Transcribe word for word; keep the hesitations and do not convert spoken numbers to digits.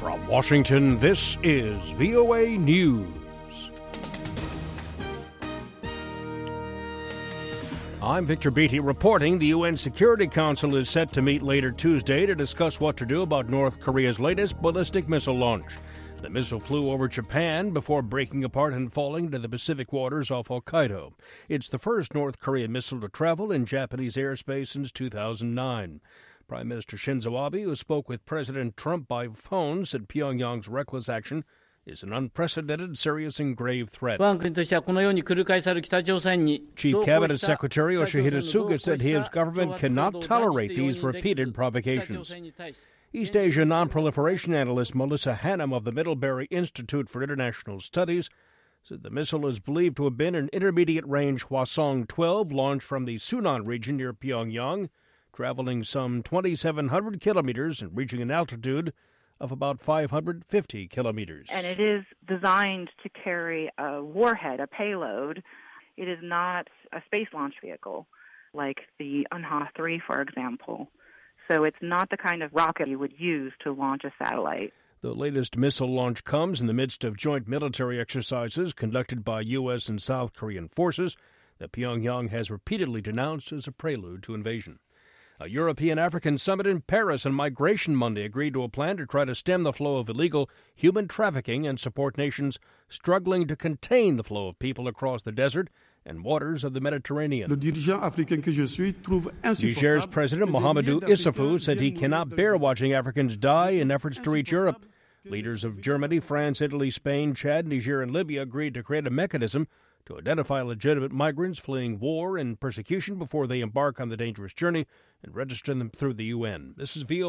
From Washington, this is V O A News. I'm Victor Beatty reporting the U N Security Council is set to meet later Tuesday to discuss what to do about North Korea's latest ballistic missile launch. The missile flew over Japan before breaking apart and falling to the Pacific waters off Hokkaido. It's the first North Korean missile to travel in Japanese airspace since two thousand nine. Prime Minister Shinzo Abe, who spoke with President Trump by phone, said Pyongyang's reckless action is an unprecedented, serious, and grave threat. Chief Cabinet Secretary Yoshihide Suga said his government cannot tolerate these repeated provocations. East Asia non-proliferation analyst Melissa Hannam of the Middlebury Institute for International Studies said the missile is believed to have been an intermediate-range Hwasong twelve launched from the Sunan region near Pyongyang, traveling some twenty-seven hundred kilometers and reaching an altitude of about five hundred fifty kilometers. And it is designed to carry a warhead, a payload. It is not a space launch vehicle like the Unha three, for example. So it's not the kind of rocket you would use to launch a satellite. The latest missile launch comes in the midst of joint military exercises conducted by U S and South Korean forces that Pyongyang has repeatedly denounced as a prelude to invasion. A European-African summit in Paris on migration Monday agreed to a plan to try to stem the flow of illegal human trafficking and support nations struggling to contain the flow of people across the desert and waters of the Mediterranean. Niger's President Mahamadou Issoufou said he cannot bear watching Africans die in efforts to reach Europe. Leaders of Germany, France, Italy, Spain, Chad, Niger, and Libya agreed to create a mechanism to identify legitimate migrants fleeing war and persecution before they embark on the dangerous journey and register them through the U N. This is V O A.